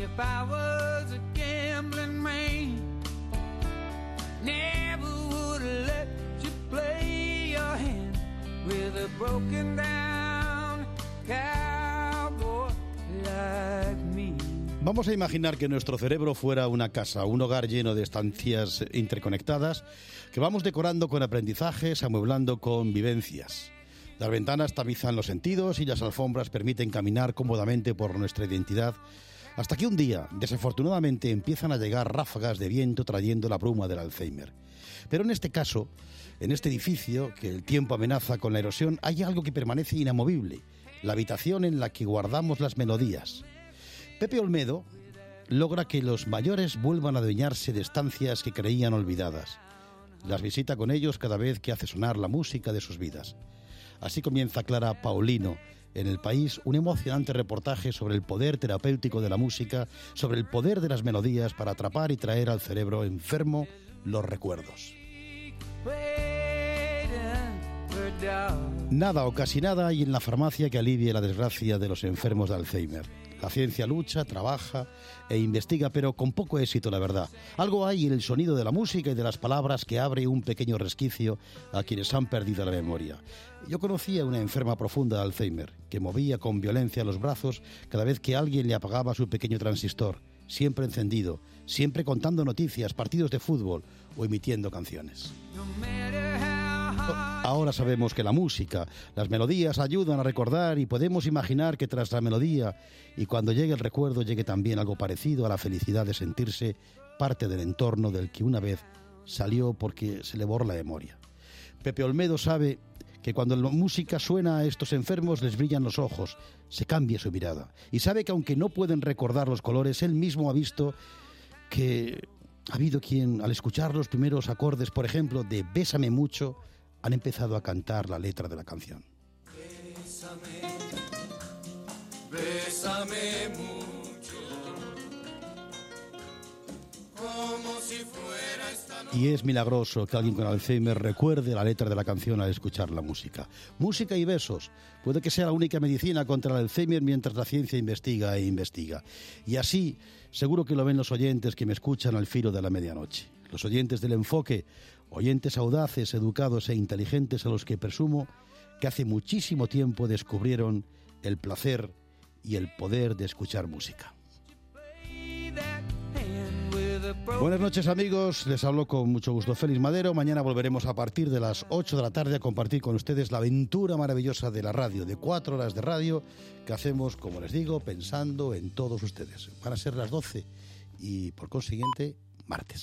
If I was a gambling man, never would have let you play your hand with a broken down cowboy like me. Vamos a imaginar que nuestro cerebro fuera una casa, un hogar lleno de estancias interconectadas que vamos decorando con aprendizajes, amueblando con vivencias. Las ventanas tamizan los sentidos y las alfombras permiten caminar cómodamente por nuestra identidad, hasta que un día, desafortunadamente, empiezan a llegar ráfagas de viento trayendo la bruma del Alzheimer. Pero en este caso, en este edificio, que el tiempo amenaza con la erosión, hay algo que permanece inamovible: la habitación en la que guardamos las melodías. Pepe Olmedo logra que los mayores vuelvan a adueñarse de estancias que creían olvidadas. Las visita con ellos cada vez que hace sonar la música de sus vidas. Así comienza Clara Paulino en El País, un emocionante reportaje sobre el poder terapéutico de la música, sobre el poder de las melodías para atrapar y traer al cerebro enfermo los recuerdos. Nada o casi nada hay en la farmacia que alivie la desgracia de los enfermos de Alzheimer. La ciencia lucha, trabaja e investiga, pero con poco éxito, la verdad. Algo hay en el sonido de la música y de las palabras que abre un pequeño resquicio a quienes han perdido la memoria. Yo conocí a una enferma profunda de Alzheimer, que movía con violencia los brazos cada vez que alguien le apagaba su pequeño transistor, siempre encendido, siempre contando noticias, partidos de fútbol o emitiendo canciones. Ahora sabemos que la música, las melodías ayudan a recordar y podemos imaginar que tras la melodía y cuando llegue el recuerdo llegue también algo parecido a la felicidad de sentirse parte del entorno del que una vez salió porque se le borra la memoria. Pepe Olmedo sabe que cuando la música suena a estos enfermos les brillan los ojos, se cambia su mirada. Y sabe que aunque no pueden recordar los colores, él mismo ha visto que ha habido quien, al escuchar los primeros acordes, por ejemplo, de Bésame mucho, han empezado a cantar la letra de la canción. Bésame, bésame mucho, como si fuera esta noche. Y es milagroso que alguien con Alzheimer recuerde la letra de la canción al escuchar la música. Música y besos. Puede que sea la única medicina contra el Alzheimer mientras la ciencia investiga e investiga. Y así, seguro que lo ven los oyentes que me escuchan al filo de la medianoche. Los oyentes del Enfoque, oyentes audaces, educados e inteligentes a los que presumo que hace muchísimo tiempo descubrieron el placer y el poder de escuchar música. Buenas noches, amigos, les hablo con mucho gusto Félix Madero. Mañana volveremos a partir de las 8 de la tarde a compartir con ustedes la aventura maravillosa de la radio, de 4 horas de radio que hacemos, como les digo, pensando en todos ustedes. Van a ser las 12 y por consiguiente, martes.